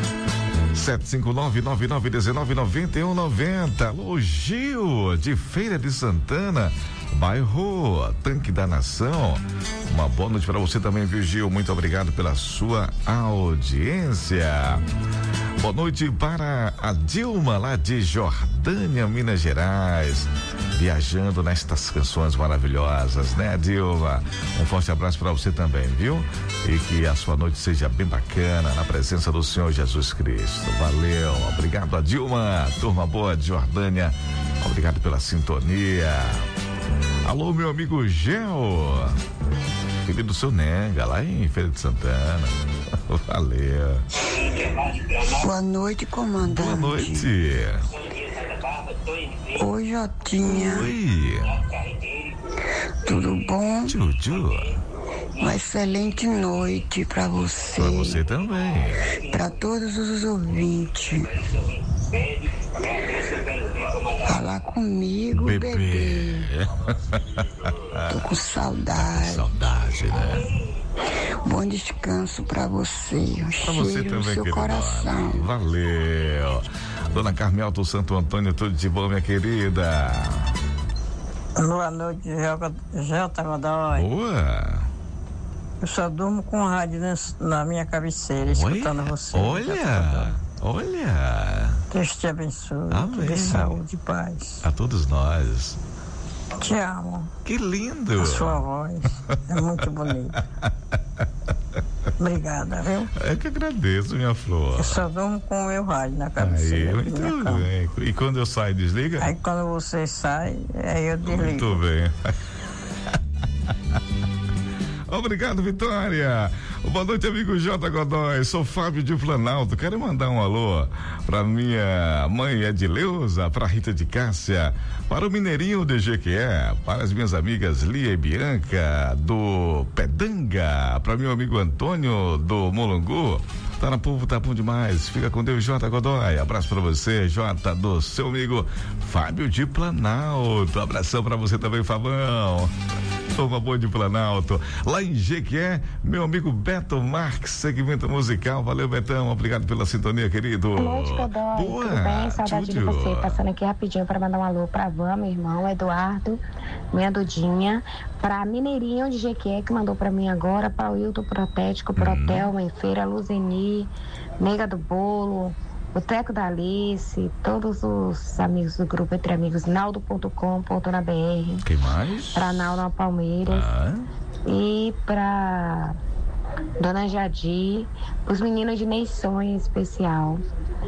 759-9919-9190. Alô, Gil, de Feira de Santana, bairro Tanque da Nação. Uma boa noite para você também, viu, Gil? Muito obrigado pela sua audiência. Boa noite para a Dilma, lá de Jordânia, Minas Gerais. Viajando nestas canções maravilhosas, né, Dilma? Um forte abraço para você também, viu? E que a sua noite seja bem bacana na presença do Senhor Jesus Cristo. Valeu, obrigado a Dilma, turma boa de Jordânia, obrigado pela sintonia. Alô, meu amigo Gel, filho do seu Nega, lá em Feira de Santana. Valeu. Boa noite, comandante. Boa noite. Oi, Jotinha. Oi. Tudo bom? Tchutchu. Uma excelente noite pra você. Pra você também. Pra todos os ouvintes. Falar comigo, bebê. Tô com saudade. Saudade, né? Bom descanso pra você. Um pra você cheiro também, no seu querido. coração. Valeu. Dona Carmel do Santo Antônio, tudo de bom, minha querida? Boa noite, Jota Godoy. Boa. Eu só durmo com o rádio na minha cabeceira, escutando você. Olha. Deus te abençoe. Amém. Dê saúde e paz. A todos nós. Te amo. Que lindo. A sua voz é muito bonita. Obrigada, viu? Eu que agradeço, minha flor. Eu só durmo com o meu rádio na cabeceira. Aí, muito bem. E quando eu saio, desliga? Aí quando você sai, aí eu desligo. Muito bem. Obrigado, Vitória. Boa noite, amigo J. Godoy. Sou Fábio de Planalto. Quero mandar um alô pra minha mãe Edileuza, pra Rita de Cássia, para o Mineirinho de Jequié, para as minhas amigas Lia e Bianca do Pedanga, para meu amigo Antônio do Molongu. Tá na Povo, tá bom demais. Fica com Deus, J. Godoy. Abraço pra você, J, do seu amigo Fábio de Planalto. Abração pra você também, Fabão. Toma boa de Planalto. Lá em Jequié, meu amigo Beto Marques, segmento musical. Valeu, Betão. Obrigado pela sintonia, querido. Boa noite, Godoy. Boa. Tudo bem? Saudade Túlio. de você. Passando aqui rapidinho para mandar um alô pra Van, meu irmão, Eduardo, minha Dudinha, pra Mineirinho de Jequié, que mandou pra mim agora, pra Wilton Protético, Protel, Feira, Luzeni, Nega do Bolo, o Teco da Alice, todos os amigos do grupo Entre Amigos, naldo.com.br. Quem mais? Pra Naldo Palmeiras. E pra Dona Jadi, os meninos de Neição em especial.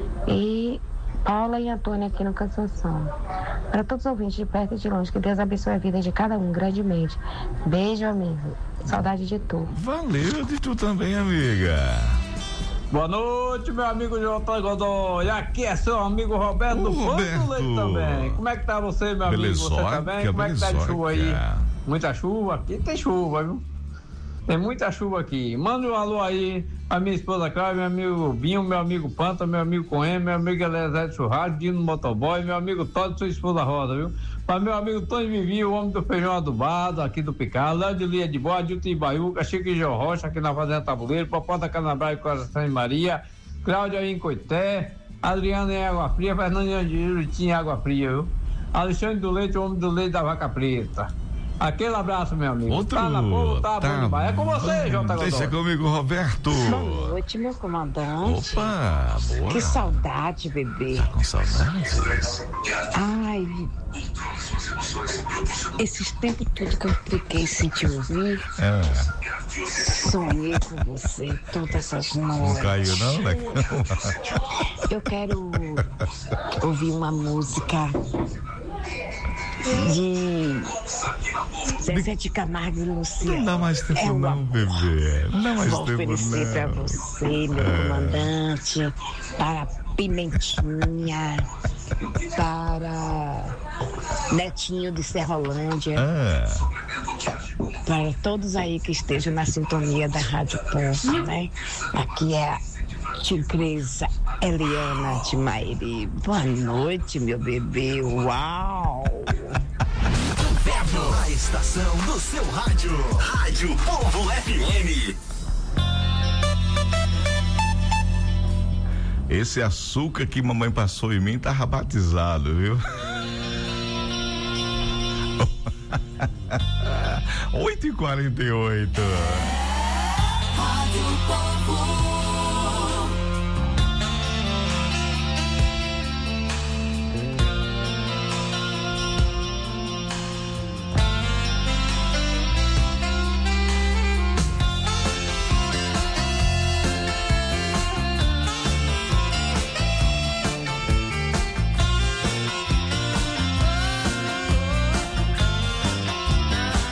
E Paula e Antônia aqui no Canção. Para todos os ouvintes de perto e de longe, que Deus abençoe a vida de cada um grandemente. Beijo, amigo. Saudade de tu. Valeu de tu também, amiga. Boa noite, meu amigo J. Godoy. Aqui é seu amigo Roberto do Ponto Leite também. Como é que tá você, meu amigo? Você tá bem? Como é que tá de chuva aí? Muita chuva? Aqui tem chuva, viu? Tem muita chuva aqui. Manda um alô aí a minha esposa Cláudia, meu amigo Binho, meu amigo Panta, meu amigo Coen, meu amigo Elezé de Churrasco, Dino Motoboy, meu amigo Todd, sua esposa Rosa, viu? Para meu amigo Tony Vivi, o homem do feijão adubado, aqui do Picado, Léo de Lia de Boa, Dilton Ibaiuca, Chico e João Rocha, aqui na Fazenda Tabuleiro, Popó da Canabra e Coração de Maria, Cláudia em Coité, Adriana em Água Fria, Fernandinha de Juritim em Água Fria, viu? Alexandre do Leite, o homem do leite da Vaca Preta. Aquele abraço, meu amigo. Outro. Tá na Povo, tá bom demais. É com você, J. Godoy. Deixa comigo, Roberto. Boa noite, meu comandante. Opa, boa. Que saudade, bebê. Tá com saudades? Ai, esses tempos todos que eu fiquei sem te ouvir, sonhei com você todas essas noites. Não caiu não, né? Eu quero ouvir uma música de Zezé de Camargo e Luciano. Não dá mais tempo não, bebê. Não dá mais Vou tempo oferecer não. pra você, meu comandante, para Pimentinha, para Netinho de Serrolândia, para todos aí que estejam na sintonia da Rádio Povo, né? Aqui é a Tigresa Eliana de Mairi. Boa noite, meu bebê. Uau! Inverno, a estação do seu rádio. Rádio Povo FM. Esse açúcar que mamãe passou em mim tava batizado, viu? 8h48. Rádio Povo.